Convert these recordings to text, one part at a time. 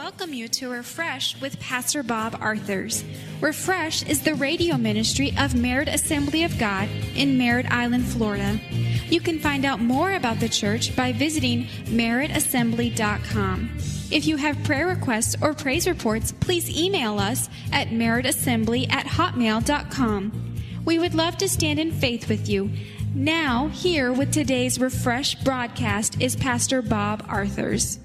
welcome you to Refresh with Pastor Bob Arthurs. Refresh is the radio ministry of Merritt Assembly of God in Merritt Island, Florida. You can find out more about the church by visiting merrittassembly.com. If you have prayer requests or praise reports, please email us at merrittassembly@hotmail.com. We would love to stand in faith with you. Now, here with today's Refresh broadcast is Pastor Bob Arthurs.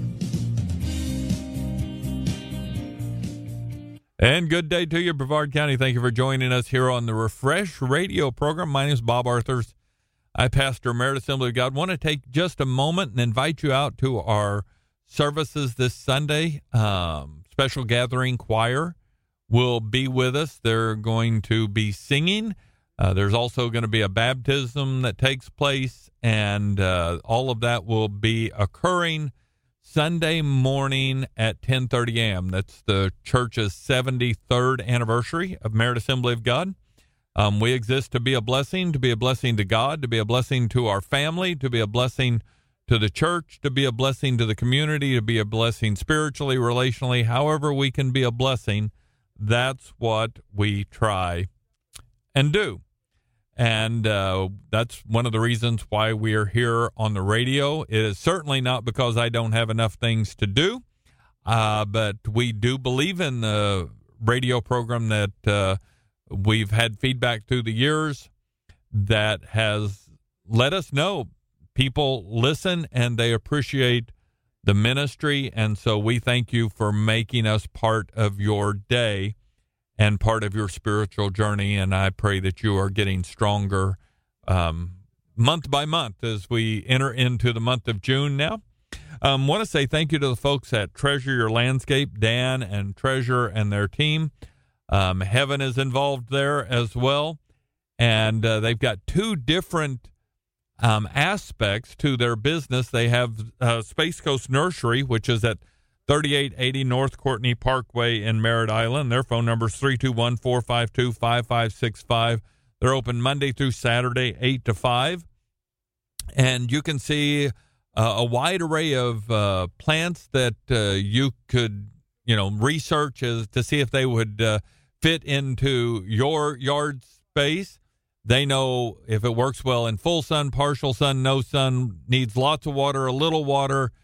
And good day to you, Brevard County. Thank you for joining us here on the Refresh radio program. My name is Bob Arthurs. I pastor Merritt Assembly of God. I want to take just a moment and invite you out to our services this Sunday. Special Gathering Choir will be with us. They're going to be singing. There's also going to be a baptism that takes place, and all of that will be occurring Sunday morning at 10:30 a.m. That's the church's 73rd anniversary of Merritt Assembly of God. We exist to be a blessing to God, to be a blessing to our family, to be a blessing to the church, to be a blessing to the community, to be a blessing spiritually, relationally, however we can be a blessing. That's what we try and do. And that's one of the reasons why we are here on the radio. It is certainly not because I don't have enough things to do, but we do believe in the radio program that we've had feedback through the years that has let us know people listen and they appreciate the ministry. And so we thank you for making us part of your day and part of your spiritual journey, and I pray that you are getting stronger month by month as we enter into the month of June now. Want to say thank you to the folks at Treasure Your Landscape, Dan and Treasure and their team. Heaven is involved there as well, and they've got two different aspects to their business. They have Space Coast Nursery, which is at 3880 North Courtney Parkway in Merritt Island. Their phone number is 321-452-5565. They're open Monday through Saturday, 8 to 5. And you can see a wide array of plants that you could, research to see if they would fit into your yard space. They know if it works well in full sun, partial sun, no sun, needs lots of water, a little water,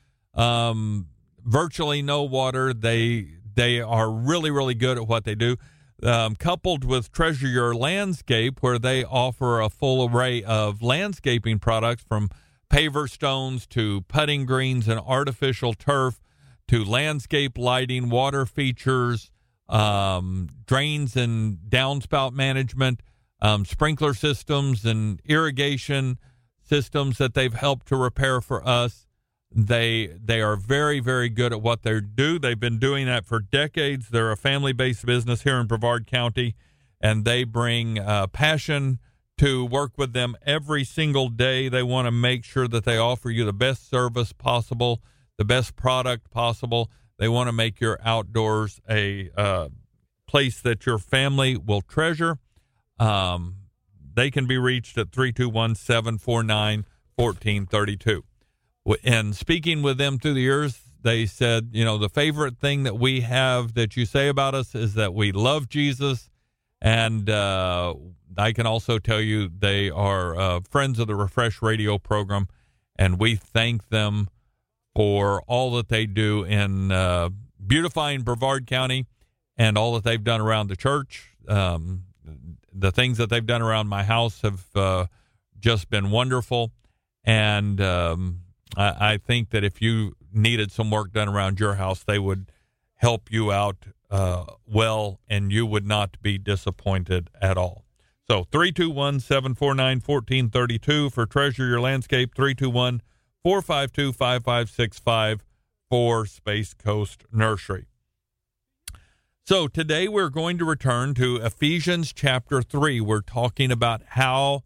virtually no water. They are really, really good at what they do. Coupled with Treasure Your Landscape, where they offer a full array of landscaping products from paver stones to putting greens and artificial turf to landscape lighting, water features, drains and downspout management, sprinkler systems and irrigation systems that they've helped to repair for us. They are very, very good at what they do. They've been doing that for decades. They're a family-based business here in Brevard County, and they bring passion to work with them every single day. They want to make sure that they offer you the best service possible, the best product possible. They want to make your outdoors a place that your family will treasure. They can be reached at 321-749-1432. And speaking with them through the years, they said, the favorite thing that we have that you say about us is that we love Jesus. And I can also tell you they are friends of the Refresh radio program, and we thank them for all that they do in beautifying Brevard County and all that they've done around the church. The things that they've done around my house have just been wonderful. And I think that if you needed some work done around your house, they would help you out well, and you would not be disappointed at all. So 321-749-1432 for Treasure Your Landscape, 321-452-5565 for Space Coast Nursery. So today we're going to return to Ephesians chapter 3. We're talking about how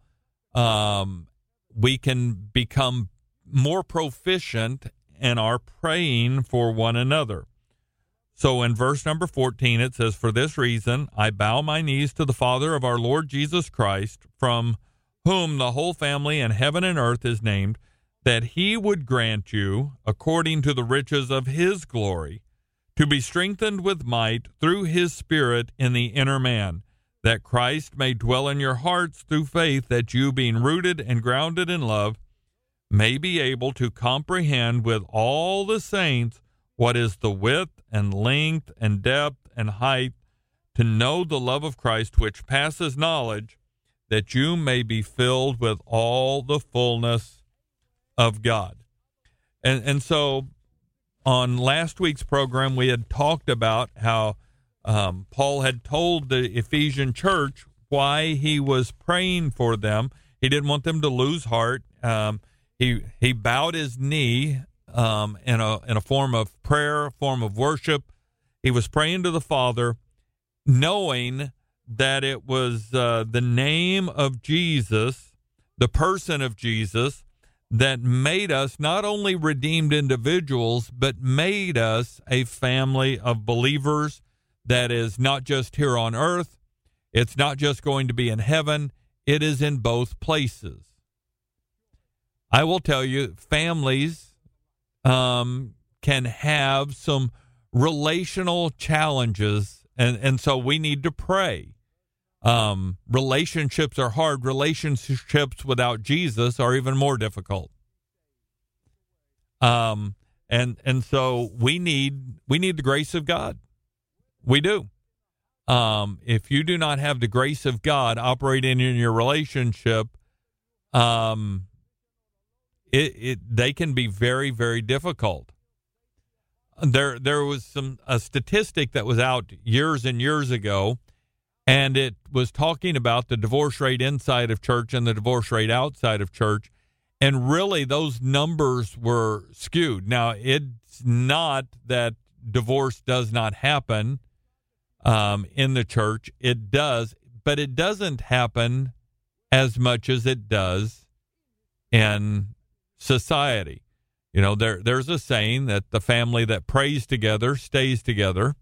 we can become more proficient in our praying for one another. So in verse number 14, it says, "For this reason I bow my knees to the Father of our Lord Jesus Christ, from whom the whole family in heaven and earth is named, that he would grant you, according to the riches of his glory, to be strengthened with might through his Spirit in the inner man, that Christ may dwell in your hearts through faith, that you, being rooted and grounded in love, may be able to comprehend with all the saints what is the width and length and depth and height, to know the love of Christ which passes knowledge, that you may be filled with all the fullness of God. And so on last week's program, we had talked about how Paul had told the Ephesian church why he was praying for them. He didn't want them to lose heart. He bowed his knee in a form of prayer, a form of worship. He was praying to the Father, knowing that it was the name of Jesus, the person of Jesus, that made us not only redeemed individuals, but made us a family of believers that is not just here on earth. It's not just going to be in heaven. It is in both places. I will tell you, families can have some relational challenges, and so we need to pray. Relationships are hard. Relationships without Jesus are even more difficult. And so we need the grace of God. We do. If you do not have the grace of God operating in your relationship, they can be very, very difficult. There was a statistic that was out years and years ago, and it was talking about the divorce rate inside of church and the divorce rate outside of church. And really, those numbers were skewed. Now, it's not that divorce does not happen in the church. It does, but it doesn't happen as much as it does in society. You know, there's a saying that the family that prays together stays together.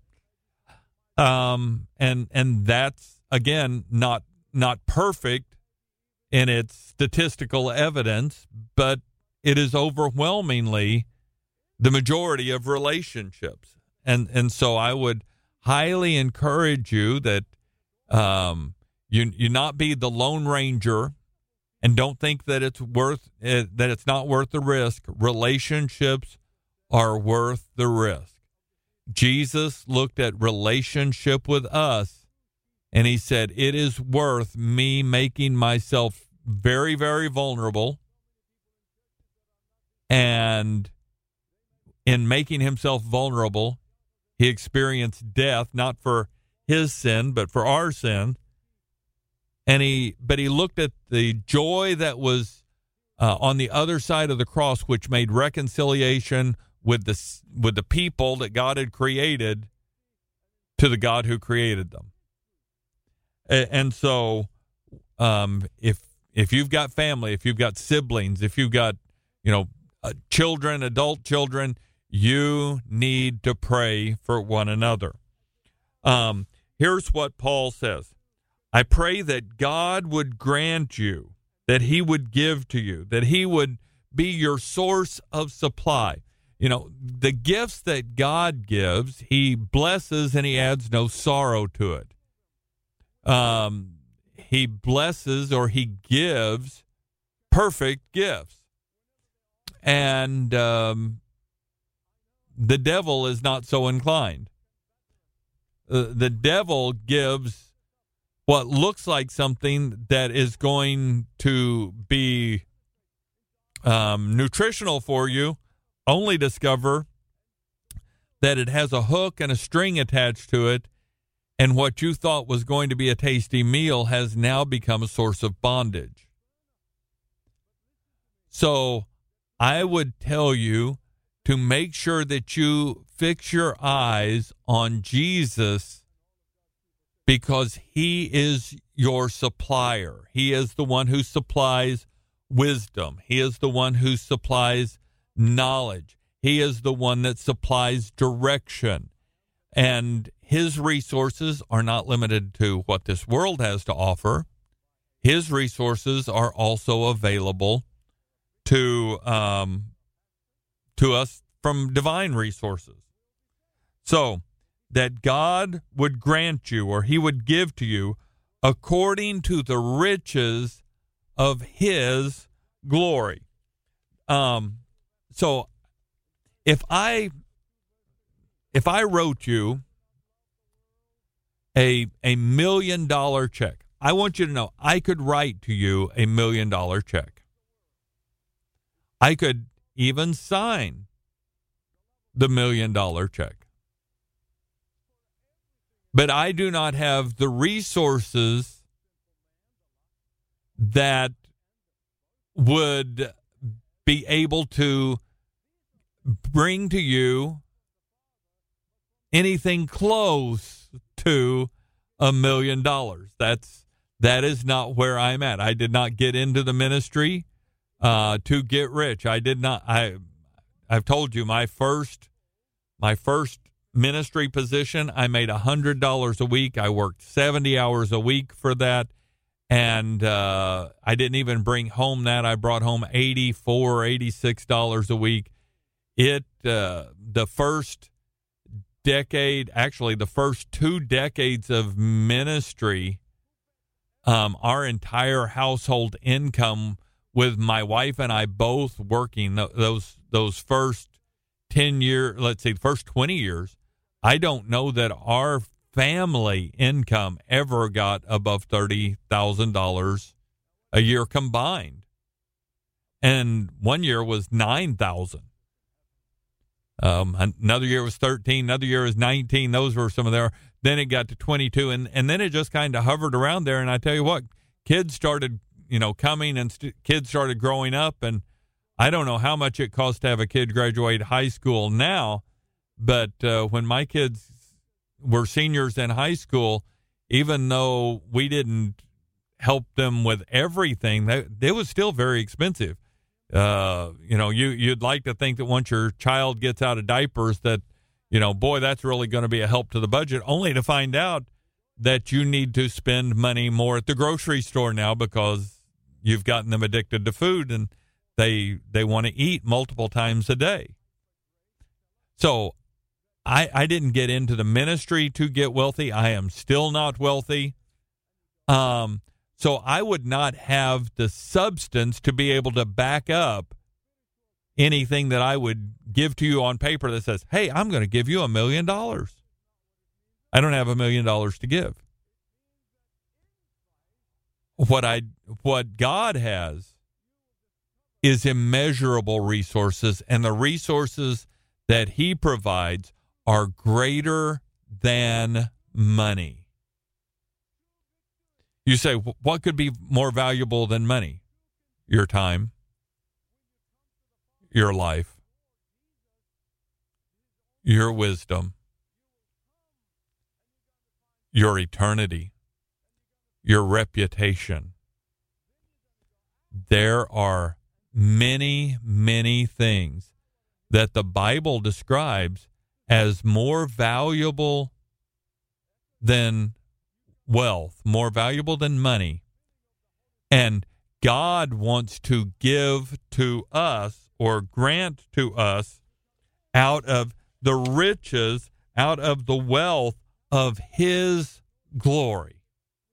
And that's, again, not perfect in its statistical evidence, but it is overwhelmingly the majority of relationships. And so I would highly encourage you that you not be the Lone Ranger, and don't think that it's not worth the risk. Relationships are worth the risk. Jesus looked at relationship with us, and he said, it is worth me making myself very, very vulnerable. And in making himself vulnerable, he experienced death, not for his sin, but for our sin. But he looked at the joy that was on the other side of the cross, which made reconciliation with the people that God had created to the God who created them. And so if you've got family, if you've got siblings, if you've got children, adult children, you need to pray for one another. Here's what Paul says. I pray that God would grant you, that he would give to you, that he would be your source of supply. The gifts that God gives, he blesses and he adds no sorrow to it. He blesses, or he gives perfect gifts. And the devil is not so inclined. The devil gives what looks like something that is going to be nutritional for you, only discover that it has a hook and a string attached to it, and what you thought was going to be a tasty meal has now become a source of bondage. So I would tell you to make sure that you fix your eyes on Jesus, because he is your supplier. He is the one who supplies wisdom. He is the one who supplies knowledge. He is the one that supplies direction. And his resources are not limited to what this world has to offer. His resources are also available to us from divine resources. So that God would grant you, or he would give to you, according to the riches of his glory. So if I wrote you a $1 million check, I want you to know I could write to you a $1 million check. I could even sign the $1 million check. But I do not have the resources that would be able to bring to you anything close to $1 million. That is not where I'm at. I did not get into the ministry to get rich. I did not. I've told you my first ministry position, I made $100 a week. I worked 70 hours a week for that, and I didn't even bring home that. I brought home $84, $86 a week. The first decade, actually the first 2 decades of ministry, our entire household income, with my wife and I both working those first 10 years, let's say the first 20 years, I don't know that our family income ever got above $30,000 a year combined. And one year was $9,000. Another year was 13. Another year was 19. Those were some of their. Then it got to 22, and then it just kind of hovered around there. And I tell you what, kids started, coming, and kids started growing up, and I don't know how much it costs to have a kid graduate high school now, but when my kids were seniors in high school, even though we didn't help them with everything, it was still very expensive. You'd like to think that once your child gets out of diapers that, boy, that's really going to be a help to the budget, only to find out that you need to spend money more at the grocery store now because you've gotten them addicted to food and they want to eat multiple times a day. So I didn't get into the ministry to get wealthy. I am still not wealthy. So I would not have the substance to be able to back up anything that I would give to you on paper that says, hey, I'm going to give you $1 million. I don't have $1 million to give. What God has is immeasurable resources, and the resources that he provides are greater than money. You say, what could be more valuable than money? Your time, your life, your wisdom, your eternity, your reputation. There are many, many things that the Bible describes as more valuable than wealth, more valuable than money. And God wants to give to us or grant to us out of the riches, out of the wealth of his glory.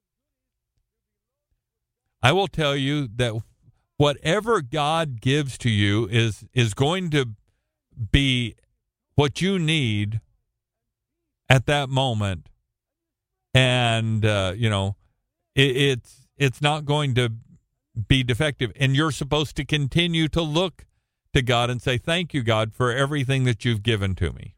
I will tell you that whatever God gives to you is going to be what you need at that moment. And, it's not going to be defective. And you're supposed to continue to look to God and say, thank you, God, for everything that you've given to me.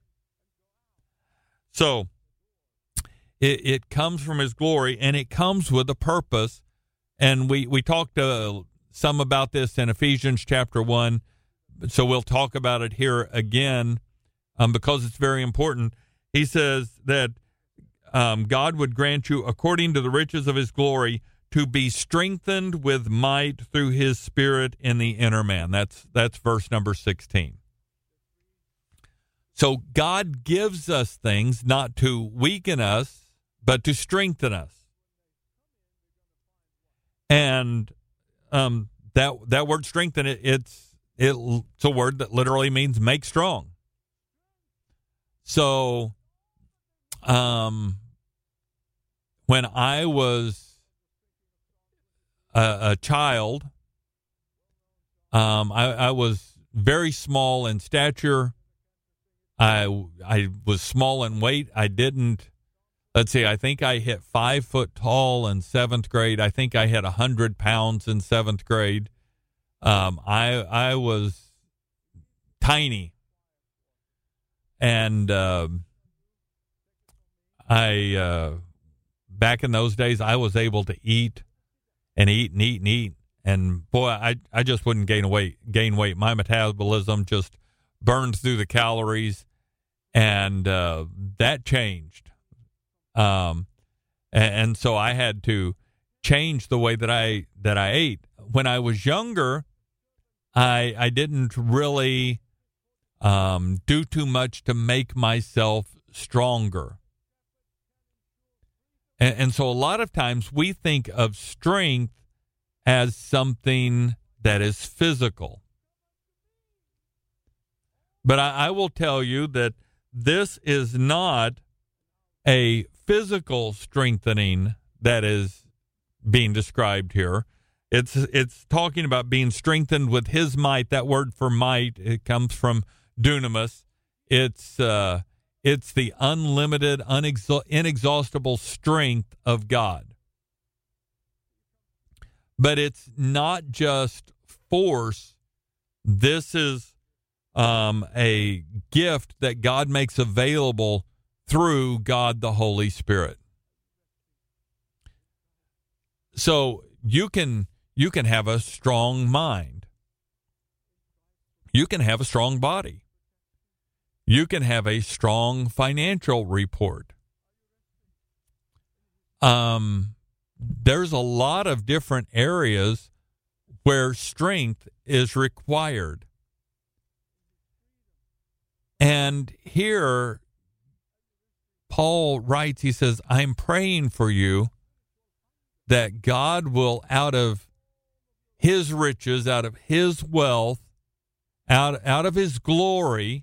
So it comes from his glory, and it comes with a purpose. And we talked some about this in Ephesians chapter 1. So we'll talk about it here again because it's very important. He says that God would grant you, according to the riches of his glory, to be strengthened with might through his Spirit in the inner man. That's verse number 16. So God gives us things not to weaken us, but to strengthen us. And that word strengthen, it's a word that literally means make strong. So when I was a child, I was very small in stature. I was small in weight. I think I hit 5 foot tall in 7th grade. I think I hit 100 pounds in 7th grade. I was tiny. And back in those days, I was able to eat and eat and eat and eat. And boy, I just wouldn't gain weight. My metabolism just burned through the calories, and that changed. And so I had to change the way that I ate. When I was younger, I didn't really do too much to make myself stronger. And so a lot of times we think of strength as something that is physical. But I will tell you that this is not a physical strengthening that is being described here. It's talking about being strengthened with his might. That word for might, it comes from dunamis. It's the unlimited, inexhaustible strength of God. But it's not just force. This is a gift that God makes available through God the Holy Spirit. So you can have a strong mind. You can have a strong body. You can have a strong financial report. There's a lot of different areas where strength is required. And here, Paul writes, he says, I'm praying for you that God will, out of his riches, out of his wealth, out of his glory,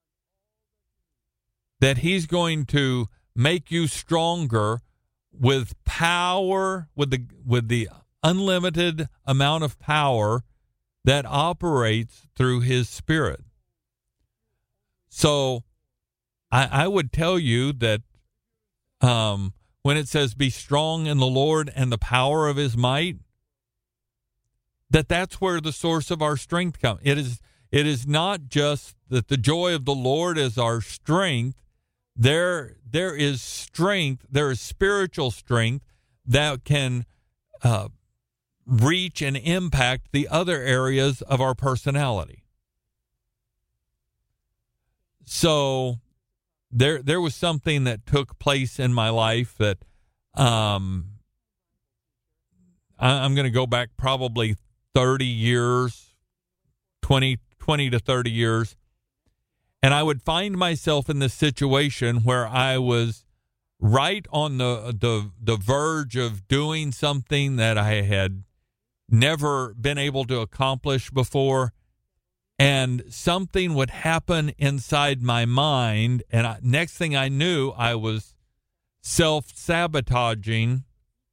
that he's going to make you stronger with power, with the unlimited amount of power that operates through his Spirit. So I would tell you that when it says be strong in the Lord and the power of his might, that's where the source of our strength comes. It is not just that the joy of the Lord is our strength. There is strength, there is spiritual strength that can reach and impact the other areas of our personality. So there was something that took place in my life that I'm going to go back probably 30 years, 20 to 30 years. And I would find myself in this situation where I was right on the verge of doing something that I had never been able to accomplish before. And something would happen inside my mind. And next thing I knew, I was self-sabotaging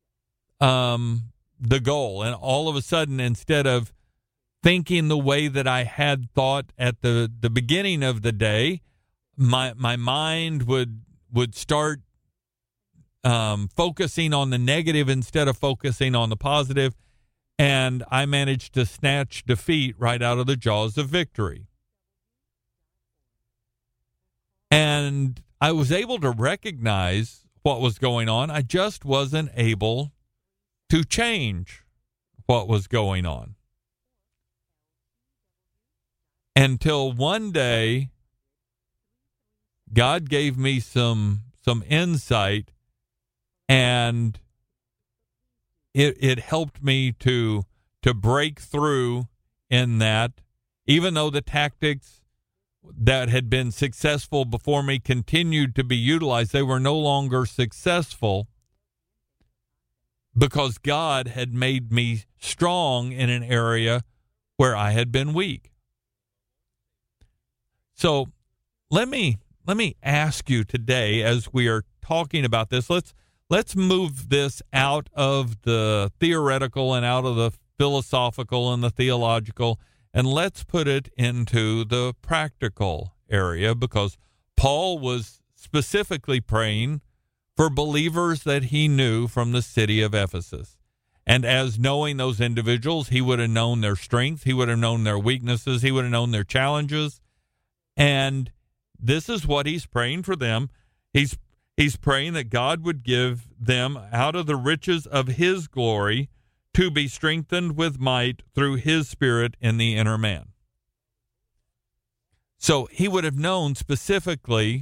the goal. And all of a sudden, instead of thinking the way that I had thought at the beginning of the day, my mind would start focusing on the negative instead of focusing on the positive, and I managed to snatch defeat right out of the jaws of victory. And I was able to recognize what was going on. I just wasn't able to change what was going on. Until one day, God gave me some insight, and it helped me to break through in that. Even though the tactics that had been successful before me continued to be utilized, they were no longer successful because God had made me strong in an area where I had been weak. So let me ask you today, as we are talking about this, let's move this out of the theoretical and out of the philosophical and the theological, and let's put it into the practical area, because Paul was specifically praying for believers that he knew from the city of Ephesus. And as knowing those individuals, he would have known their strengths, he would have known their weaknesses, he would have known their challenges. And this is what he's praying for them. He's praying that God would give them out of the riches of his glory to be strengthened with might through his Spirit in the inner man. So he would have known specifically,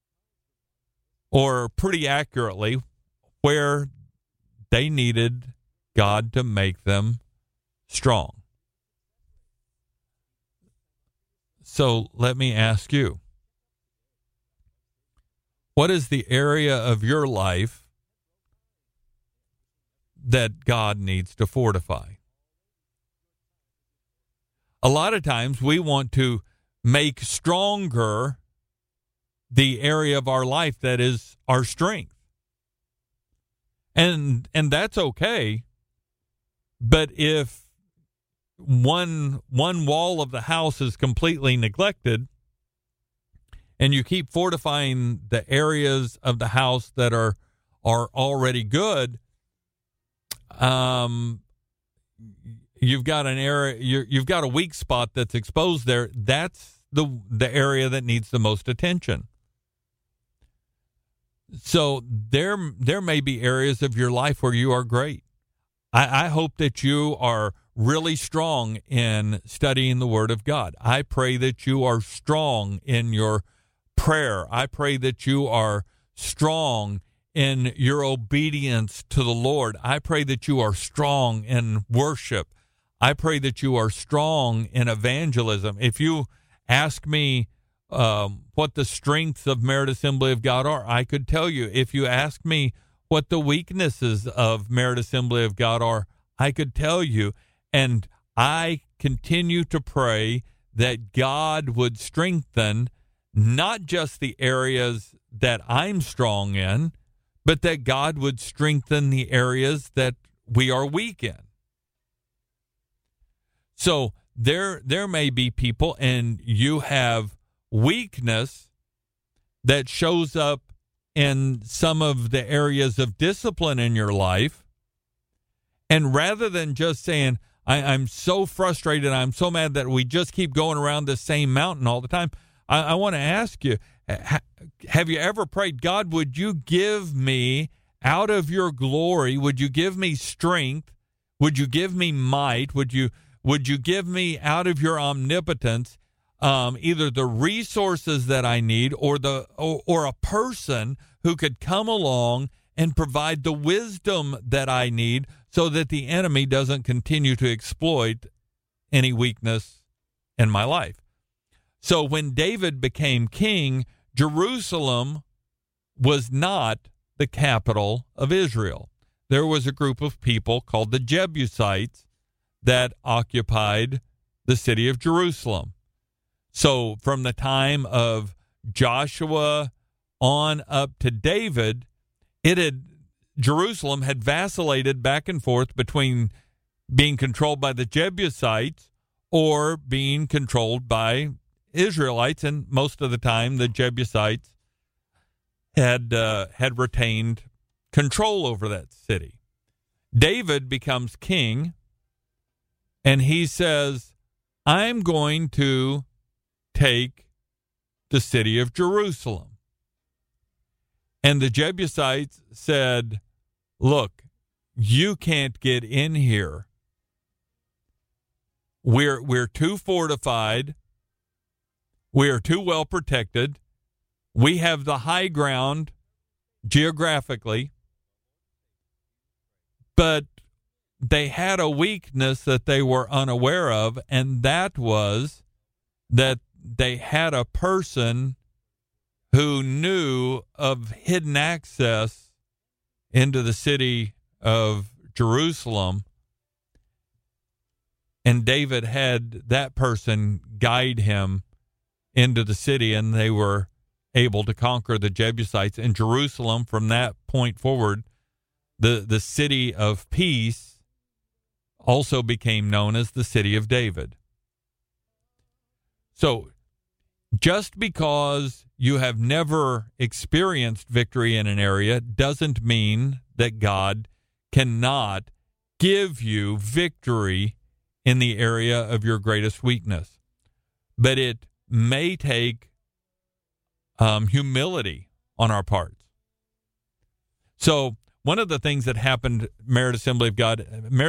or pretty accurately, where they needed God to make them strong. So let me ask you, what is the area of your life that God needs to fortify? A lot of times we want to make stronger the area of our life that is our strength. And that's okay. But if one wall of the house is completely neglected, and you keep fortifying the areas of the house that are already good, you've got an area, you've got a weak spot that's exposed there. That's the area that needs the most attention. So there may be areas of your life where you are great. I hope that you are really strong in studying the Word of God. I pray that you are strong in your prayer. I pray that you are strong in your obedience to the Lord. I pray that you are strong in worship. I pray that you are strong in evangelism. If you ask me what the strengths of Merit Assembly of God are, I could tell you. If you ask me what the weaknesses of Merit Assembly of God are, I could tell you. And I continue to pray that God would strengthen not just the areas that I'm strong in, but that God would strengthen the areas that we are weak in. So there may be people, and you have weakness that shows up in some of the areas of discipline in your life. And rather than just saying, I'm so frustrated, I'm so mad that we just keep going around the same mountain all the time, I want to ask you, have you ever prayed, God, would you give me out of your glory? Would you give me strength? Would you give me might? Would you give me out of your omnipotence either the resources that I need or a person who could come along and provide the wisdom that I need so that the enemy doesn't continue to exploit any weakness in my life? So when David became king, Jerusalem was not the capital of Israel. There was a group of people called the Jebusites that occupied the city of Jerusalem. So from the time of Joshua on up to David, Jerusalem had vacillated back and forth between being controlled by the Jebusites or being controlled by Israelites, and most of the time the Jebusites had retained control over that city. David becomes king, and he says, I'm going to take the city of Jerusalem. And the Jebusites said, look, you can't get in here. We're too fortified. We are too well protected. We have the high ground geographically. But they had a weakness that they were unaware of, and that was that they had a person who knew of hidden access into the city of Jerusalem, and David had that person guide him into the city, and they were able to conquer the Jebusites. And Jerusalem, from that point forward, the city of peace, also became known as the city of David. So just because you have never experienced victory in an area doesn't mean that God cannot give you victory in the area of your greatest weakness. But it may take humility on our parts. So one of the things that happened, Merit Assembly of God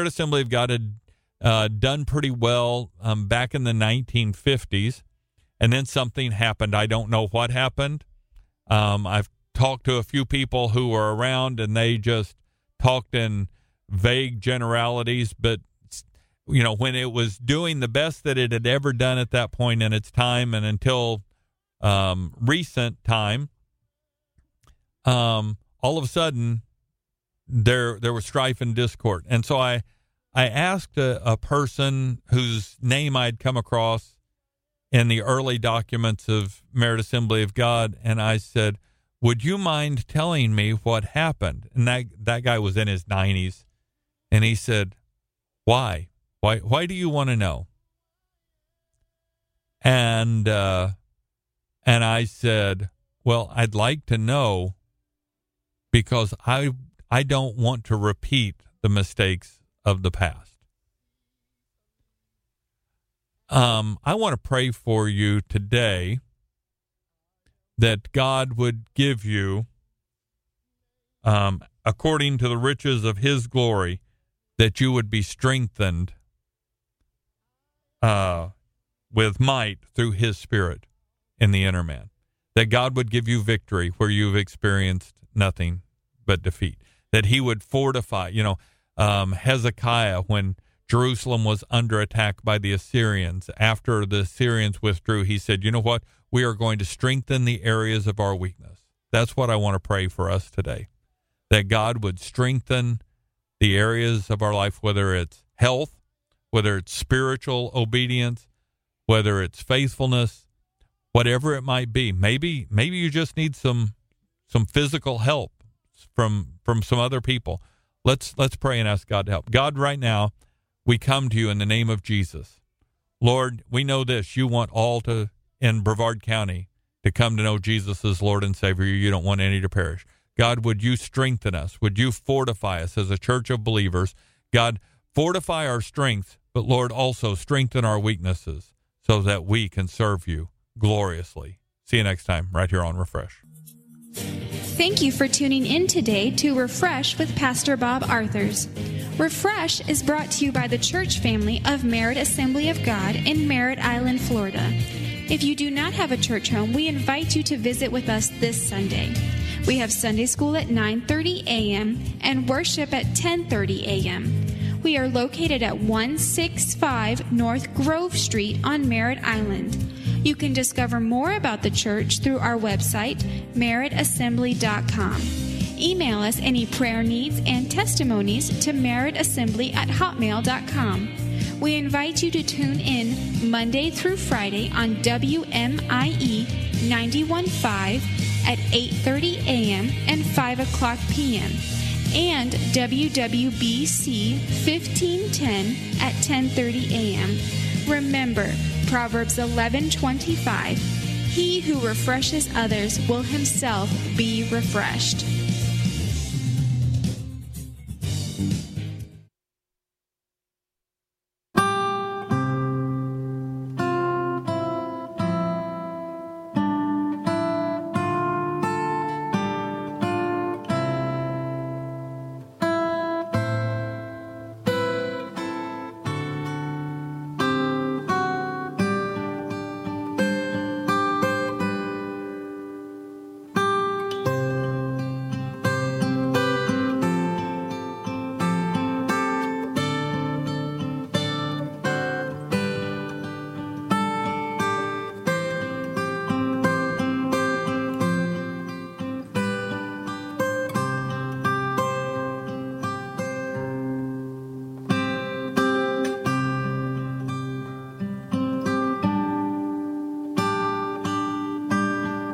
had done pretty well back in the 1950s, and then something happened. I don't know what happened. I've talked to a few people who were around, and they just talked in vague generalities, but when it was doing the best that it had ever done at that point in its time, and until recent time, all of a sudden there was strife and discord. And so I asked a person whose name I'd come across in the early documents of Merit Assembly of God, and I said, would you mind telling me what happened? And that guy was in his 90s, and he said, why? Why do you want to know? And I said, well, I'd like to know because I don't want to repeat the mistakes of the past. I want to pray for you today that God would give you, according to the riches of his glory, that you would be strengthened with might through his Spirit in the inner man. That God would give you victory where you've experienced nothing but defeat. That he would fortify. Hezekiah, when Jerusalem was under attack by the Assyrians, after the Assyrians withdrew, he said, you know what? We are going to strengthen the areas of our weakness. That's what I want to pray for us today. That God would strengthen the areas of our life, whether it's health, whether it's spiritual obedience, whether it's faithfulness, whatever it might be. Maybe you just need some physical help from some other people. Let's pray and ask God to help. God, right now, we come to you in the name of Jesus. Lord, we know this. You want all in Brevard County to come to know Jesus as Lord and Savior. You don't want any to perish. God, would you strengthen us? Would you fortify us as a church of believers? God, fortify our strengths, but Lord, also strengthen our weaknesses so that we can serve you gloriously. See you next time right here on Refresh. Thank you for tuning in today to Refresh with Pastor Bob Arthurs. Refresh is brought to you by the church family of Merit Assembly of God in Merritt Island, Florida. If you do not have a church home, we invite you to visit with us this Sunday. We have Sunday school at 9:30 a.m. and worship at 10:30 a.m. We are located at 165 North Grove Street on Merritt Island. You can discover more about the church through our website, merrittassembly.com. Email us any prayer needs and testimonies to merrittassembly@hotmail.com. We invite you to tune in Monday through Friday on WMIE 91.5 at 8:30 a.m. and 5 o'clock p.m. and WWBC 1510 at 10:30 a.m. Remember, Proverbs 11:25, he who refreshes others will himself be refreshed.